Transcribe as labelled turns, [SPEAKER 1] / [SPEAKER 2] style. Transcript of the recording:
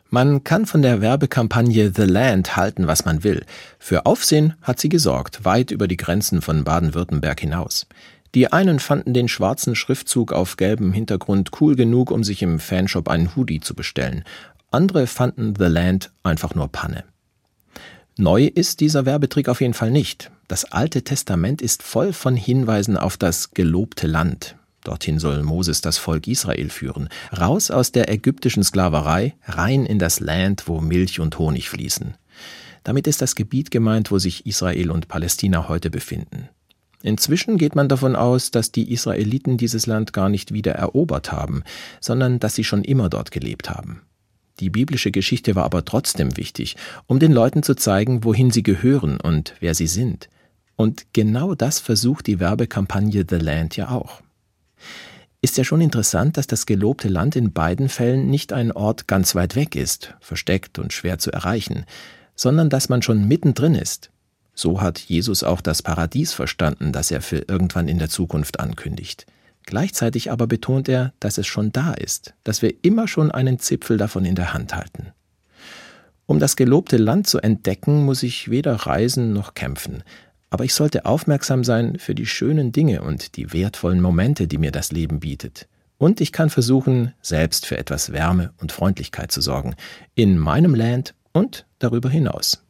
[SPEAKER 1] Man kann von der Werbekampagne The Land halten, was man will. Für Aufsehen hat sie gesorgt, weit über die Grenzen von Baden-Württemberg hinaus. Die einen fanden den schwarzen Schriftzug auf gelbem Hintergrund cool genug, um sich im Fanshop einen Hoodie zu bestellen. Andere fanden The Land einfach nur Panne. Neu ist dieser Werbetrick auf jeden Fall nicht. Das Alte Testament ist voll von Hinweisen auf das gelobte Land. Dorthin soll Moses das Volk Israel führen. Raus aus der ägyptischen Sklaverei, rein in das Land, wo Milch und Honig fließen. Damit ist das Gebiet gemeint, wo sich Israel und Palästina heute befinden. Inzwischen geht man davon aus, dass die Israeliten dieses Land gar nicht wieder erobert haben, sondern dass sie schon immer dort gelebt haben. Die biblische Geschichte war aber trotzdem wichtig, um den Leuten zu zeigen, wohin sie gehören und wer sie sind. Und genau das versucht die Werbekampagne The Land ja auch. Ist ja schon interessant, dass das gelobte Land in beiden Fällen nicht ein Ort ganz weit weg ist, versteckt und schwer zu erreichen, sondern dass man schon mittendrin ist. So hat Jesus auch das Paradies verstanden, das er für irgendwann in der Zukunft ankündigt. Gleichzeitig aber betont er, dass es schon da ist, dass wir immer schon einen Zipfel davon in der Hand halten. Um das gelobte Land zu entdecken, muss ich weder reisen noch kämpfen. Aber ich sollte aufmerksam sein für die schönen Dinge und die wertvollen Momente, die mir das Leben bietet. Und ich kann versuchen, selbst für etwas Wärme und Freundlichkeit zu sorgen, in meinem Land und darüber hinaus.